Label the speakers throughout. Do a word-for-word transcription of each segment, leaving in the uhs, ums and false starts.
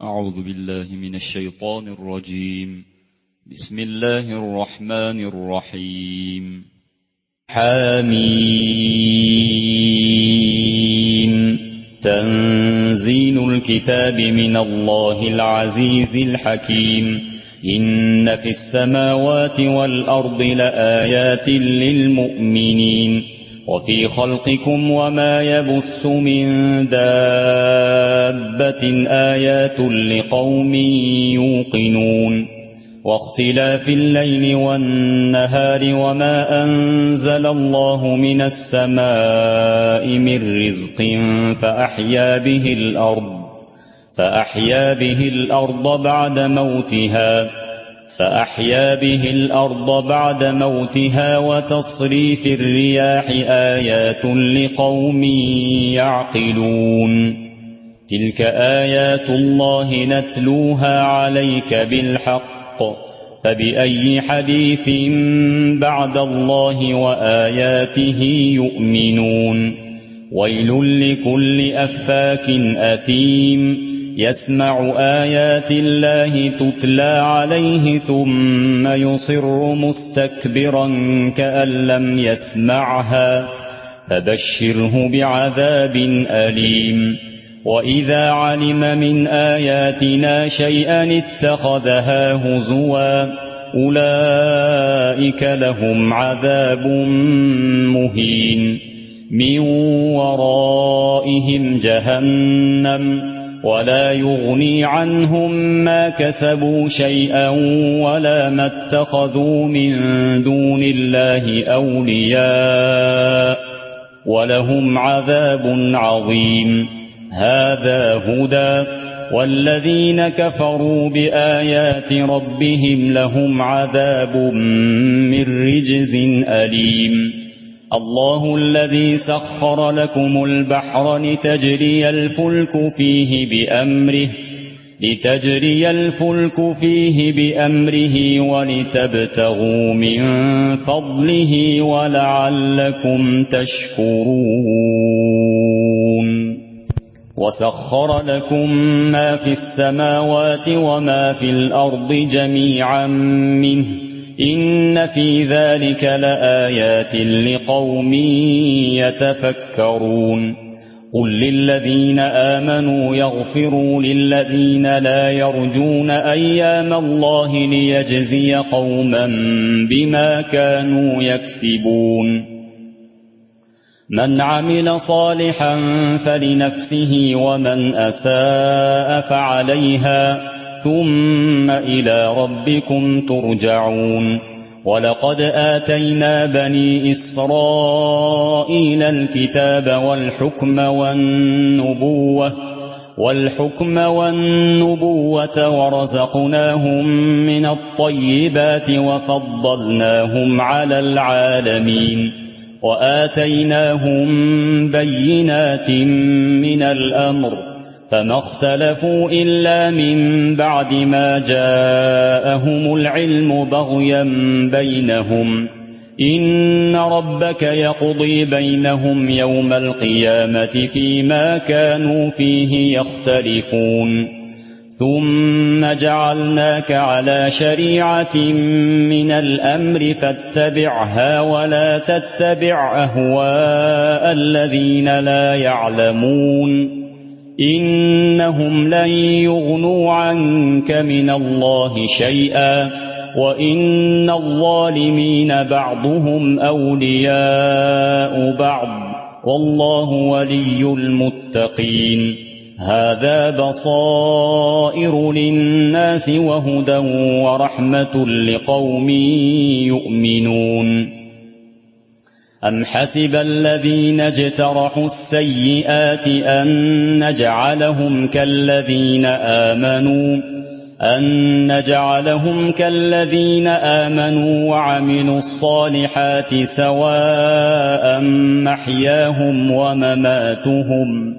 Speaker 1: أعوذ بالله من الشيطان الرجيم. بسم الله الرحمن الرحيم. حميم. تنزيل الكتاب من الله العزيز الحكيم. إن في السماوات والأرض لآيات للمؤمنين وفي خلقكم وما يبث من دابة آيات لقوم يوقنون واختلاف الليل والنهار وما أنزل الله من السماء من رزق فأحيا به الأرض فأحيا به الأرض بعد موتها فأحيا به الأرض بعد موتها وتصريف الرياح آيات لقوم يعقلون. تلك آيات الله نتلوها عليك بالحق فبأي حديث بعد الله وآياته يؤمنون. ويل لكل أفاك أثيم يسمع آيات الله تتلى عليه ثم يصر مستكبرا كأن لم يسمعها فبشره بعذاب أليم. وإذا علم من آياتنا شيئا اتخذها هزوا أولئك لهم عذاب مهين. من ورائهم جهنم ولا يغني عنهم ما كسبوا شيئا ولا ما اتخذوا من دون الله أولياء ولهم عذاب عظيم. هذا هدى والذين كفروا بآيات ربهم لهم عذاب من رجز أليم. الله الذي سخر لكم البحر لتجري الفلك فيه بأمره لتجري الفلك فيه بأمره ولتبتغوا من فضله ولعلكم تشكرون. وسخر لكم ما في السماوات وما في الأرض جميعا منه إن في ذلك لآيات لقوم يتفكرون. قل للذين آمنوا يغفروا للذين لا يرجون أيام الله ليجزي قوما بما كانوا يكسبون. من عمل صالحا فلنفسه ومن أساء فعليها ثم إلى ربكم ترجعون. ولقد آتينا بني إسرائيل الكتاب والحكم والنبوة والحكم والنبوة ورزقناهم من الطيبات وفضلناهم على العالمين وآتيناهم بينات من الأمر فما اختلفوا إلا من بعد ما جاءهم العلم بغيا بينهم. إن ربك يقضي بينهم يوم القيامة فيما كانوا فيه يختلفون. ثم جعلناك على شريعة من الأمر فاتبعها ولا تتبع أهواء الذين لا يعلمون إنهم لن يغنوا عنك من الله شيئا وإن الظالمين بعضهم أولياء بعض والله ولي المتقين. هذا بصائر للناس وهدى ورحمة لقوم يؤمنون. أم حسب الذين اجترحوا السيئات أن نجعلهم كالذين آمنوا أن نجعلهم كالذين آمنوا وعملوا الصالحات سواء محياهم ومماتهم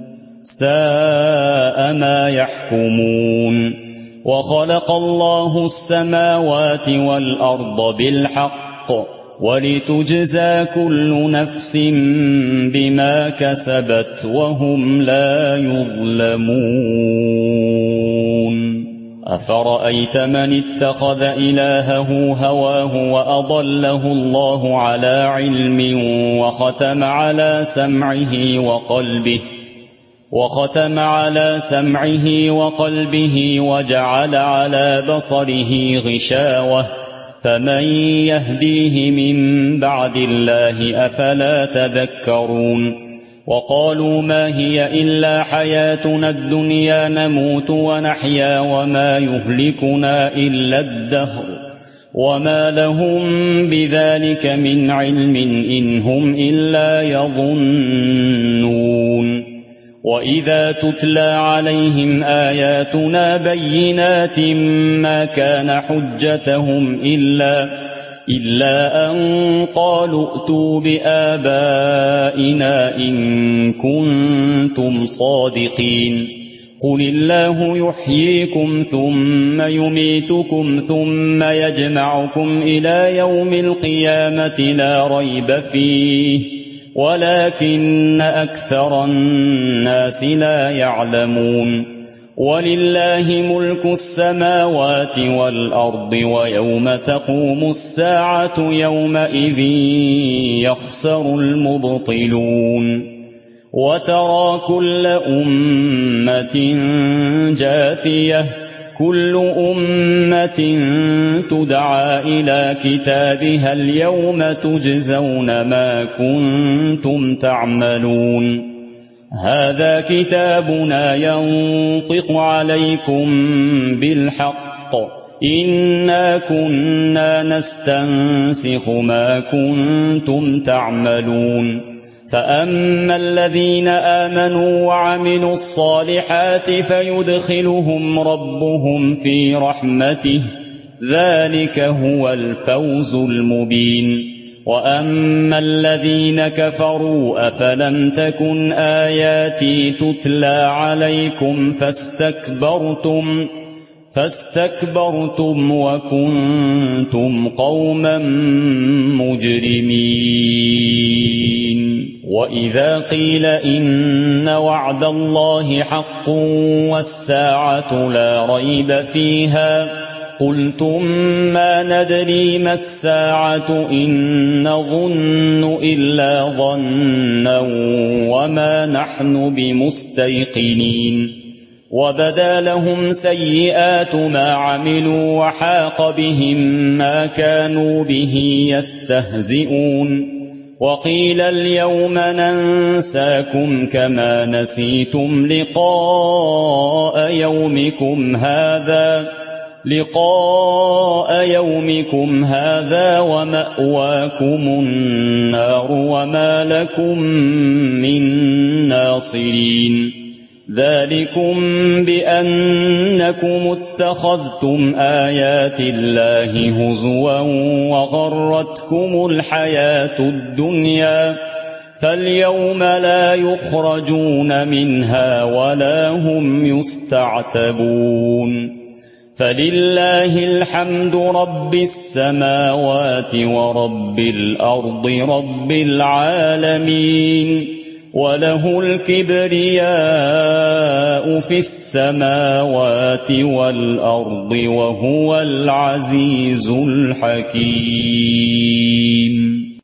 Speaker 1: ساء ما يحكمون. وخلق الله السماوات والأرض بالحق ولتجزى كل نفس بما كسبت وهم لا يظلمون. أفرأيت من اتخذ إلهه هواه وأضله الله على علم وختم على سمعه وقلبه وختم على سمعه وقلبه وجعل على بصره غشاوة فمن يهديه من بعد الله أفلا تذكرون وقالوا ما هي إلا حياتنا الدنيا نموت ونحيا وما يهلكنا إلا الدهر وما لهم بذلك من علم إن هم إلا يظنون وإذا تتلى عليهم آياتنا بينات ما كان حجتهم إلا إلا أن قالوا ائتوا بآبائنا إن كنتم صادقين قل الله يحييكم ثم يميتكم ثم يجمعكم إلى يوم القيامة لا ريب فيه ولكن أكثر الناس لا يعلمون ولله ملك السماوات والأرض ويوم تقوم الساعة يومئذ يخسر المبطلون وترى كل أمة جاثية كل أمة تدعى إلى كتابها اليوم تجزون ما كنتم تعملون هذا كتابنا ينطق عليكم بالحق إنا كنا نستنسخ ما كنتم تعملون فأما الذين آمنوا وعملوا الصالحات فيدخلهم ربهم في رحمته ذلك هو الفوز المبين وأما الذين كفروا أفلم تكن آياتي تتلى عليكم فاستكبرتم فاستكبرتم وكنتم قوما مجرمين وإذا قيل إن وعد الله حق والساعة لا ريب فيها قلتم ما ندري ما الساعة إن نظن إلا ظنا وما نحن بمستيقنين وبدا لهم سيئات ما عملوا وحاق بهم ما كانوا به يستهزئون وقيل اليوم ننساكم كما نسيتم لقاء يومكم هذا لقاء يومكم هذا ومأواكم النار وما لكم من ناصرين ذلكم بأنكم اتخذتم آيات الله هزوا وغرتكم الحياة الدنيا فاليوم لا يخرجون منها ولا هم يستعتبون فلله الحمد رب السماوات ورب الأرض رب العالمين وله الكبرياء في السماوات والأرض وهو العزيز الحكيم.